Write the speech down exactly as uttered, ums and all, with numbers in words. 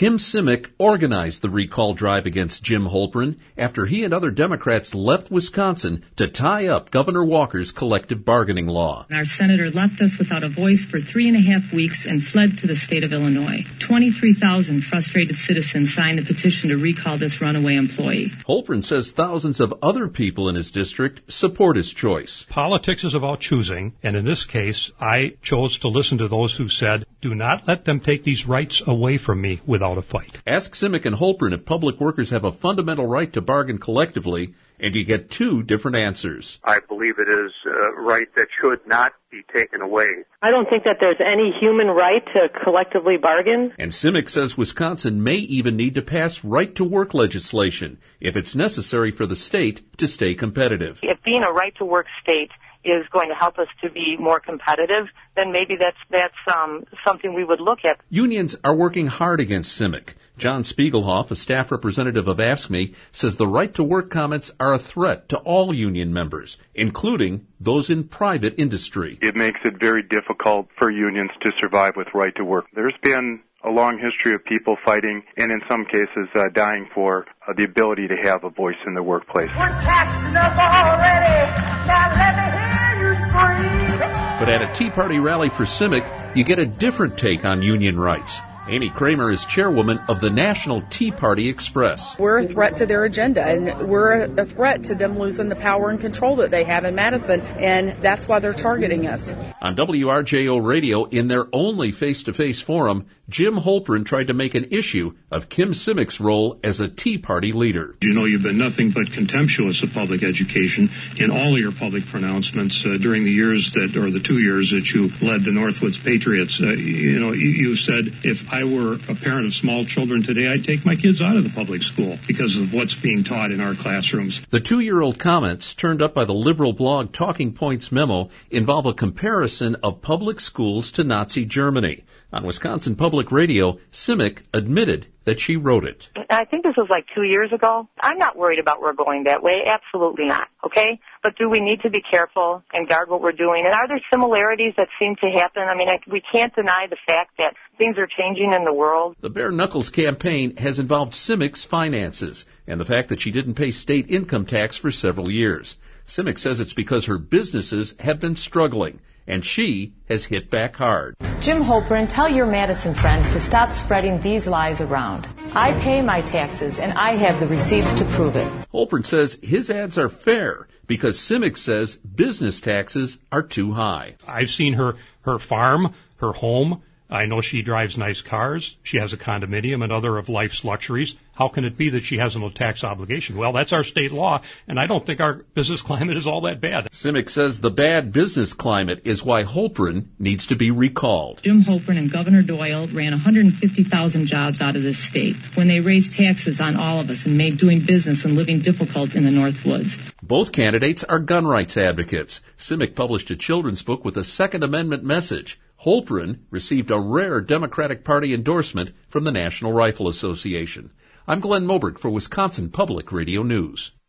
Kim Simic organized the recall drive against Jim Holprin after he and other Democrats left Wisconsin to tie up Governor Walker's collective bargaining law. Our senator left us without a voice for three and a half weeks and fled to the state of Illinois. twenty-three thousand frustrated citizens signed a petition to recall this runaway employee. Holprin says thousands of other people in his district support his choice. Politics is about choosing, and in this case, I chose to listen to those who said, do not let them take these rights away from me without a fight. Ask Simic and Holprin if public workers have a fundamental right to bargain collectively, and you get two different answers. I believe it is a right that should not be taken away. I don't think that there's any human right to collectively bargain. And Simic says Wisconsin may even need to pass right-to-work legislation if it's necessary for the state to stay competitive. If being a right-to-work state is going to help us to be more competitive, then maybe that's that's um, something we would look at. Unions are working hard against Simic. John Spiegelhoff, a staff representative of AFSCME, says the right-to-work comments are a threat to all union members, including those in private industry. It makes it very difficult for unions to survive with right-to-work. There's been a long history of people fighting and in some cases uh, dying for uh, the ability to have a voice in the workplace. We're taxing up already. Now let me hear you scream. But at a Tea Party rally for Simic, you get a different take on union rights. Amy Kramer is chairwoman of the National Tea Party Express. We're a threat to their agenda, and we're a threat to them losing the power and control that they have in Madison, and that's why they're targeting us. On W R J O Radio, in their only face-to-face forum, Jim Holprin tried to make an issue of Kim Simic's role as a Tea Party leader. You know, you've been nothing but contemptuous of public education in all of your public pronouncements uh, during the years that, or the two years that you led the Northwoods Patriots. Uh, you know, you, you said, if I were a parent of small children today, I'd take my kids out of the public school because of what's being taught in our classrooms. The two-year-old comments turned up by the liberal blog Talking Points Memo involve a comparison of public schools to Nazi Germany. On Wisconsin Public Radio, Simic admitted that she wrote it. I think this was like two years ago. I'm not worried about we're going that way. Absolutely not. Okay? But do we need to be careful and guard what we're doing? And are there similarities that seem to happen? I mean, I, we can't deny the fact that things are changing in the world. The Bare Knuckles campaign has involved Simic's finances and the fact that she didn't pay state income tax for several years. Simic says it's because her businesses have been struggling, and she has hit back hard. Jim Holprin, tell your Madison friends to stop spreading these lies around. I pay my taxes, and I have the receipts to prove it. Holprin says his ads are fair because Simic says business taxes are too high. I've seen her, her farm, her home. I know she drives nice cars. She has a condominium and other of life's luxuries. How can it be that she has no tax obligation? Well, that's our state law, and I don't think our business climate is all that bad. Simic says the bad business climate is why Holprin needs to be recalled. Jim Holprin and Governor Doyle ran one hundred fifty thousand jobs out of this state when they raised taxes on all of us and made doing business and living difficult in the Northwoods. Both candidates are gun rights advocates. Simic published a children's book with a Second Amendment message. Holprin received a rare Democratic Party endorsement from the National Rifle Association. I'm Glenn Moberg for Wisconsin Public Radio News.